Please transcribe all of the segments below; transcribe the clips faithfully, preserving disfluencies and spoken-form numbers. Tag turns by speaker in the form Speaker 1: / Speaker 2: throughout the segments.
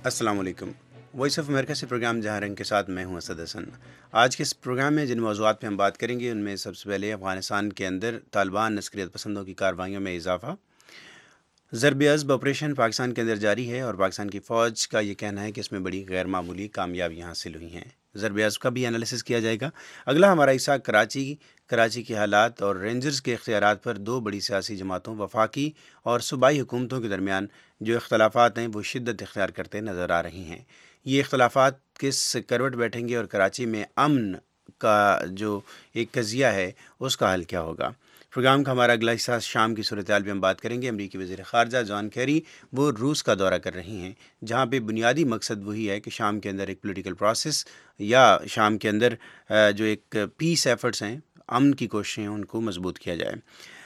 Speaker 1: السلام علیکم۔ Voice of America سے پروگرام جہاں رنگ کے ساتھ میں ہوں اسد حسن۔ آج کے اس پروگرام میں جن موضوعات پہ ہم بات کریں گے ان میں سب سے پہلے افغانستان کے اندر طالبان عسکریت پسندوں کی کارروائیوں میں اضافہ، ضرب عضب آپریشن پاکستان کے اندر جاری ہے اور پاکستان کی فوج کا یہ کہنا ہے کہ اس میں بڑی غیر معمولی کامیابیاں حاصل ہوئی ہیں۔ ضرب عضب کا بھی انالیسس کیا جائے گا۔ اگلا ہمارا حصہ کراچی کراچی کے حالات اور رینجرز کے اختیارات پر دو بڑی سیاسی جماعتوں وفاقی اور صوبائی حکومتوں کے درمیان جو اختلافات ہیں وہ شدت اختیار کرتے نظر آ رہی ہیں۔ یہ اختلافات کس کروٹ بیٹھیں گے اور کراچی میں امن کا جو ایک قضیہ ہے اس کا حل کیا ہوگا؟ پروگرام کا ہمارا اگلا حصہ شام کی صورتحال پہ ہم بات کریں گے۔ امریکی وزیر خارجہ جان کیری وہ روس کا دورہ کر رہی ہیں، جہاں پہ بنیادی مقصد وہی ہے کہ شام کے اندر ایک پولیٹیکل پروسیس یا شام کے اندر جو ایک پیس ایفرٹس ہیں، امن کی کوششیں ہیں، ان کو مضبوط کیا جائے۔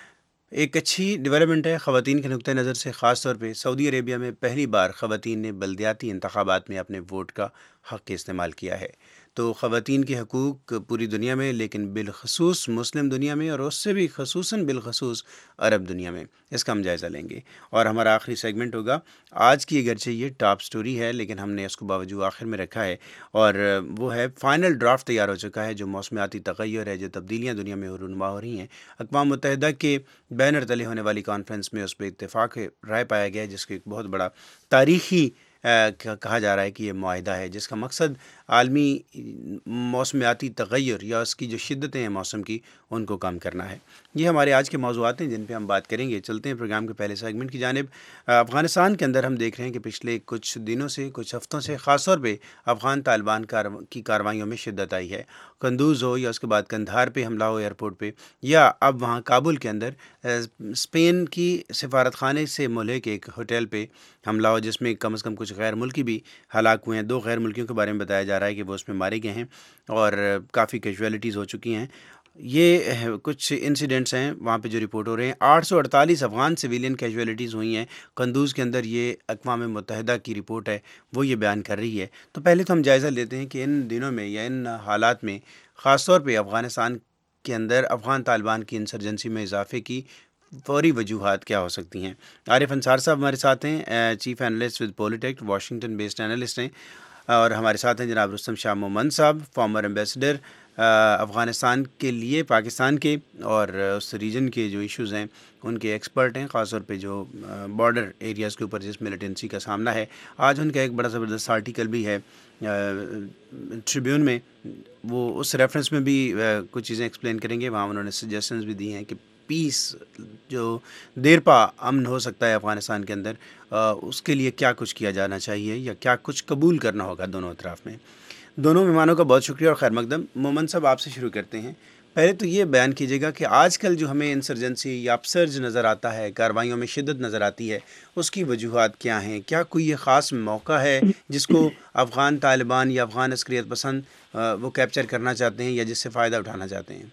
Speaker 1: ایک اچھی ڈیولپمنٹ ہے خواتین کے نقطہ نظر سے، خاص طور پہ سعودی عربیہ میں پہلی بار خواتین نے بلدیاتی انتخابات میں اپنے ووٹ کا حق استعمال کیا ہے۔ تو خواتین کے حقوق پوری دنیا میں، لیکن بالخصوص مسلم دنیا میں اور اس سے بھی خصوصاً بالخصوص عرب دنیا میں، اس کا ہم جائزہ لیں گے۔ اور ہمارا آخری سیگمنٹ ہوگا آج کی، اگرچہ یہ ٹاپ سٹوری ہے لیکن ہم نے اس کو باوجود آخر میں رکھا ہے، اور وہ ہے فائنل ڈرافٹ تیار ہو چکا ہے جو موسمیاتی تغیر ہے، جو تبدیلیاں دنیا میں رونما ہو رہی ہیں۔ اقوام متحدہ کے بینر تلے ہونے والی کانفرنس میں اس پہ اتفاق رائے پایا گیا ہے، جس کو ایک بہت بڑا تاریخی کہا جا رہا ہے کہ یہ معاہدہ ہے جس کا مقصد عالمی موسمیاتی تغیر یا اس کی جو شدتیں ہیں موسم کی ان کو کم کرنا ہے۔ یہ ہمارے آج کے موضوعات ہیں جن پہ ہم بات کریں گے۔ چلتے ہیں پروگرام کے پہلے سیگمنٹ کی جانب۔ افغانستان کے اندر ہم دیکھ رہے ہیں کہ پچھلے کچھ دنوں سے، کچھ ہفتوں سے خاص طور پہ افغان طالبان کی کارروائیوں میں شدت آئی ہے۔ قندوز ہو یا اس کے بعد قندھار پہ حملہ ہو ایئرپورٹ پہ، یا اب وہاں کابل کے اندر اسپین کی سفارت خانے سے ملحق ایک ہوٹل پہ حملہ ہو جس میں کم از کم کچھ غیر ملکی بھی ہلاک ہوئے ہیں۔ دو غیر ملکیوں کے بارے میں بتایا جا رہا ہے کہ وہ اس میں مارے گئے ہیں اور کافی کیجویلٹیز ہو چکی ہیں۔ یہ کچھ انسیڈنٹس ہیں وہاں پہ جو رپورٹ ہو رہے ہیں۔ آٹھ سو اڑتالیس افغان سویلین کیجویلٹیز ہوئی ہیں قندوز کے اندر، یہ اقوام متحدہ کی رپورٹ ہے، وہ یہ بیان کر رہی ہے۔ تو پہلے تو ہم جائزہ لیتے ہیں کہ ان دنوں میں یا ان حالات میں خاص طور پہ افغانستان کے اندر افغان طالبان کی انسرجنسی میں اضافے کی فوری وجوہات کیا ہو سکتی ہیں۔ عارف انصار صاحب ہمارے ساتھ ہیں، chief analyst with politic, Washington based analyst ہیں، اور ہمارے ساتھ ہیں جناب رستم شاہ مومند صاحب، فارمر ایمبیسڈر افغانستان کے لیے پاکستان کے، اور اس ریجن کے جو ایشوز ہیں ان کے ایکسپرٹ ہیں، خاص طور پہ جو بارڈر ایریاز کے اوپر جس ملیٹنسی کا سامنا ہے۔ آج ان کا ایک بڑا زبردست آرٹیکل بھی ہے ٹریبیون میں، وہ اس ریفرنس میں بھی کچھ چیزیں ایکسپلین کریں گے۔ وہاں انہوں نے سجیشنز بھی دی ہیں کہ پیس جو دیر پا امن ہو سکتا ہے افغانستان کے اندر، اس کے لیے کیا کچھ کیا جانا چاہیے یا کیا کچھ قبول کرنا ہوگا دونوں اطراف میں۔ دونوں مہمانوں کا بہت شکریہ اور خیر مقدم۔ مومن صاحب آپ سے شروع کرتے ہیں۔ پہلے تو یہ بیان کیجیے گا کہ آج کل جو ہمیں انسرجنسی یا اپسرج نظر آتا ہے، کارروائیوں میں شدت نظر آتی ہے، اس کی وجوہات کیا ہیں؟ کیا کوئی یہ خاص موقع ہے جس کو افغان طالبان یا افغان عسکریت پسند وہ کیپچر کرنا چاہتے ہیں یا جس سے فائدہ اٹھانا چاہتے ہیں؟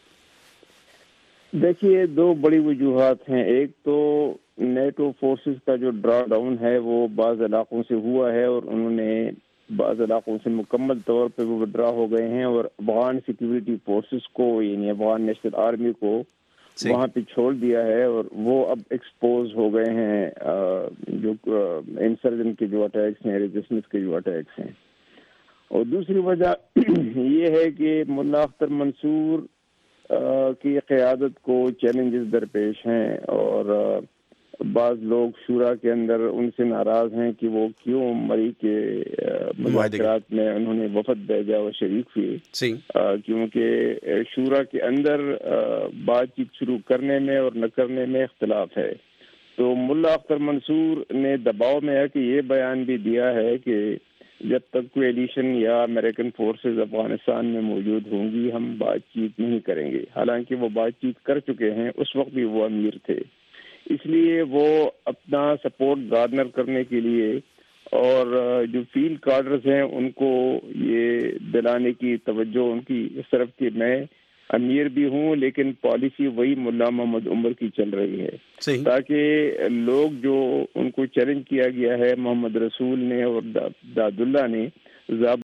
Speaker 2: دیکھیے، دو بڑی وجوہات ہیں۔ ایک تو نیٹو فورسز کا جو ڈرا ڈاؤن ہے وہ بعض علاقوں سے ہوا ہے اور انہوں نے بعض علاقوں سے مکمل طور پہ وہ ودرا ہو گئے ہیں، اور افغان سیکیورٹی فورسز کو یعنی افغان نیشنل آرمی کو وہاں پہ چھوڑ دیا ہے، اور وہ اب ایکسپوز ہو گئے ہیں جو انسرجن کے جو اٹیکس ہیں، ریزسٹنس کے جو اٹیکس ہیں۔ اور دوسری وجہ یہ ہے کہ ملا اختر منصور کی قیادت کو چیلنجز درپیش ہیں، اور بعض لوگ شورا کے اندر ان سے ناراض ہیں کہ وہ کیوں مری کے مذاکرات میں انہوں نے وفد بھیجا اور شریک ہوئے، کیونکہ شورا کے اندر بات چیت شروع کرنے میں اور نہ کرنے میں اختلاف ہے۔ تو ملا اختر منصور نے دباؤ میں ہے کہ یہ بیان بھی دیا ہے کہ جب تک کوئی ایڈیشن یا امریکن فورسز افغانستان میں موجود ہوں گی ہم بات چیت نہیں کریں گے، حالانکہ وہ بات چیت کر چکے ہیں، اس وقت بھی وہ امیر تھے۔ اس لیے وہ اپنا سپورٹ گارنر کرنے کے لیے اور جو فیلڈ کارڈرز ہیں ان کو یہ دلانے کی توجہ ان کی اس طرف کہ میں امیر بھی ہوں لیکن پالیسی وہی ملا محمد عمر کی چل رہی ہے، تاکہ لوگ جو ان کو چیلنج کیا گیا ہے محمد رسول نے اور داد اللہ نے